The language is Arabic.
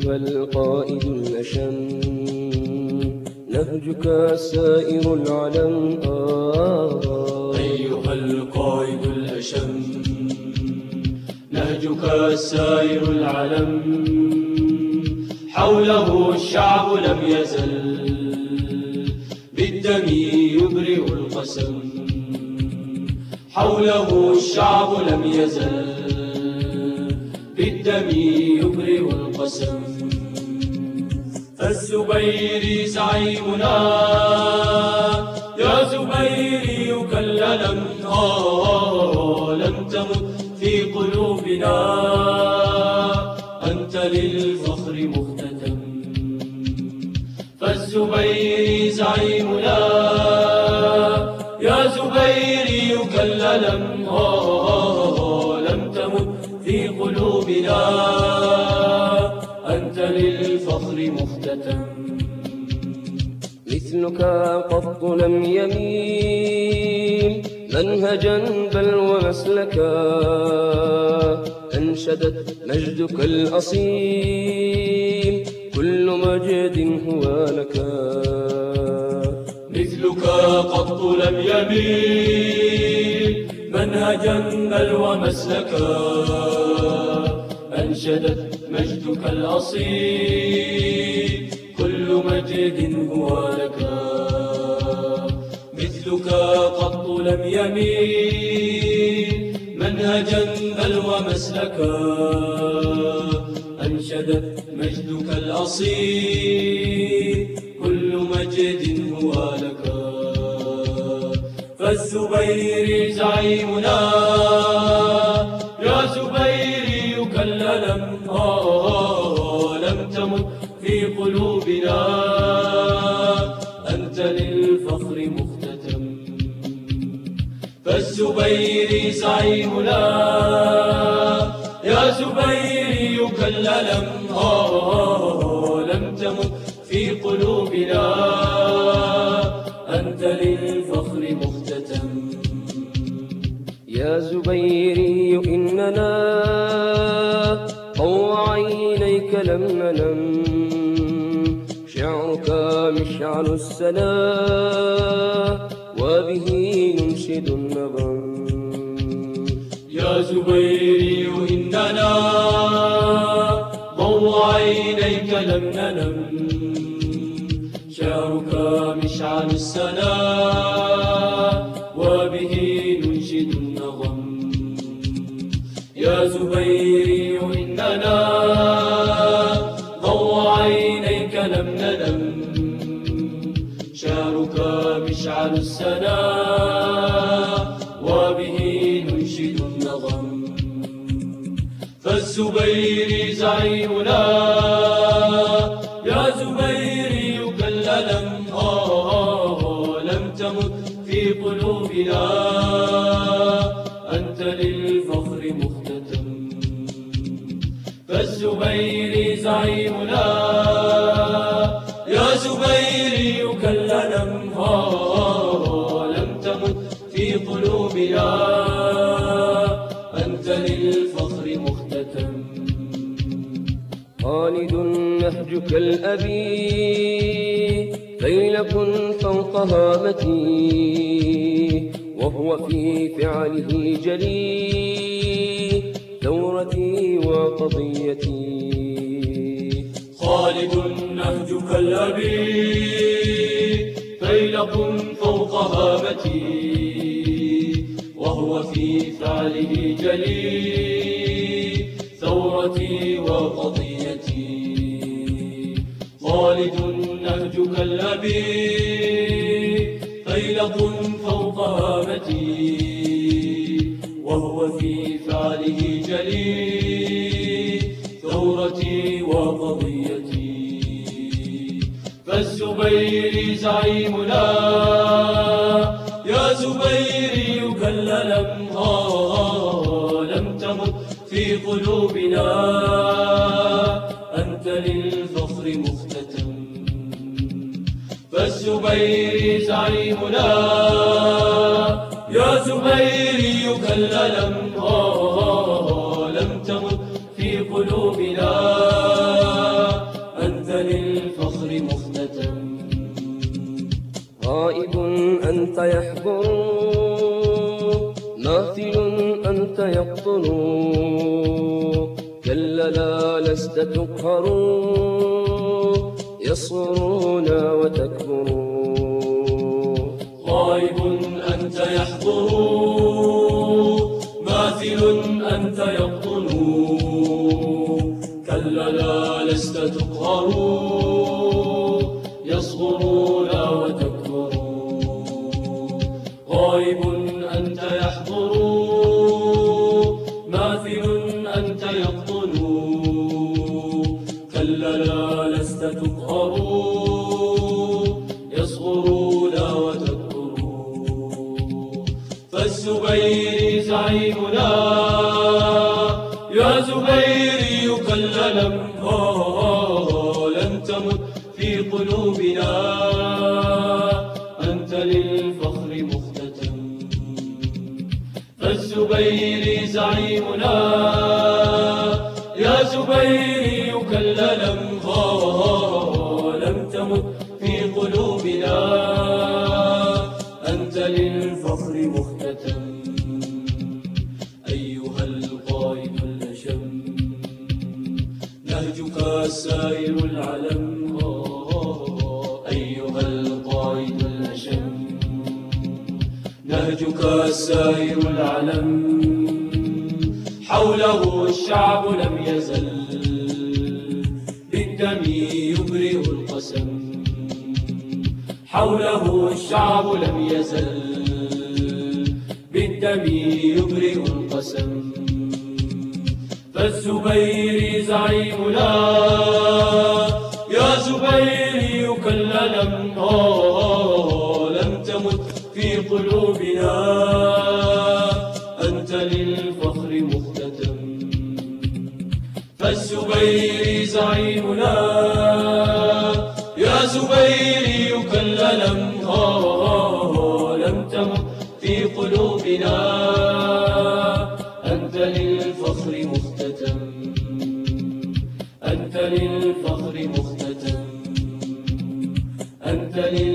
أيها القائد الأشم نهجك سائر العلم أيها القائد الأشم نهجك سائر العلم حوله الشعب لم يزل بالدم يبرئ القسم حوله الشعب لم يزل بالدم يبرئ القسم الزبيري زعيمنا يا زبيري كلا لم تمت في قلوبنا أنت للفخر مختتم فالزبيري زعيمنا يا زبيري كلا لم تمت في قلوبنا أنت للفخر مختتم مثلك قط لم يميل منهجا بل ومسلكا أنشدت مجدك الأصيل كل مجد هو لك مثلك قط لم يميل منهجا بل ومسلكا أنشدت مجدك الأصيل كل مجد هو لك مثلك قط لم يميل منهجا بل ومسلكا أنشدت مجدك الأصيل كل مجد هو لك فالزبيري زعيمنا يا زبيري كلا لم تمت في قلوبنا أنت للفخر مختتم فالزبيري زعيمنا يا زبيري كلا لم تمت في قلوبنا أنت للفخر مختتم يا زبيري إننا طوع عينيك لم ننم شعرك مشعل السلام وبه ننشد النغم يا زبيري إننا ضوء عينيك لم ننم شعرك مشعل السلام وبه ننشد النغم يا زبيري إننا ضوء عينيك لم ننم شعرك مشعل السلام وبه ننشد النغم فالزبيري زعيمنا يا زبيري كلا لم تمت في قلوبنا أنت للفخر مختتم فالزبيري زعيمنا يا زبيري كلا لم تمت في قلوبنا أنت للفخر مختتم خالد نهجك الأبي فيلق فوق هامتي وهو في فعله جلي ثورتي وقضيتي خالد نهجك الأبي فيلق فوق هامتي وهو في فعله جلي ثورتي وقضيتي خالد نهجك الأبي فيلق فوق هامتي وهو في فعله جلي ثورتي وقضيتي فالزبيري زعيمنا يا زبيري كلا لم تمت في قلوبنا أنت للفخر مختتم فالزبيري زعيمنا يا زبيري كلا لم تمت في قلوبنا أنت يقطن كلا لا لست تقهر يصغرون وتكبر غائب أنت يحضر ماثل أنت يقطن كلا لا لست تقهر يصغرون وتكبر غائب أنت يحضر ماثل أنت يقطن كلا لا لست تقهر يصغرون وتكبر فالزبير زعيمنا يا زبيري كلا لم تمت في قلوبنا أنت للفخر مختتم فالزبير زعيمنا يا زبيري كلا لم تمت في قلوبنا أنت للفخر مختتم أيها القائد الأشم نهجك سائر العلم أيها القائد الأشم نهجك سائر العلم حوله الشعب لم يزل بالدم يبرئ القسم حوله الشعب لم يزل بالدم يبرئ القسم فالزبير زعيمنا يا زبيري كلا لم تمت في قلوبنا أنت للفخر مختتم فالزبير زعيمنا يا زبيري كلا لم تمت في قلوبنا أنت للفخر مختتم أنت للفخر مختتم أنت للفخر